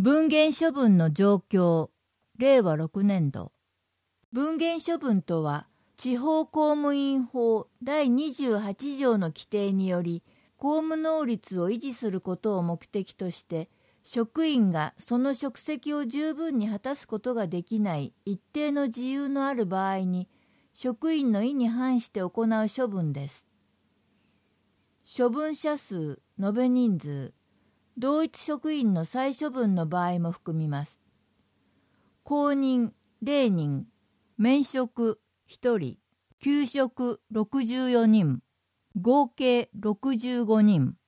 分限処分の状況、令和6年度。分限処分とは、地方公務員法第28条の規定により、公務能率を維持することを目的として、職員がその職責を十分に果たすことができない一定の事由のある場合に、職員の意に反して行う処分です。処分者数、延べ人数、同一職員の再処分の場合も含みます。公認0人、免職1人、休職64人、合計65人。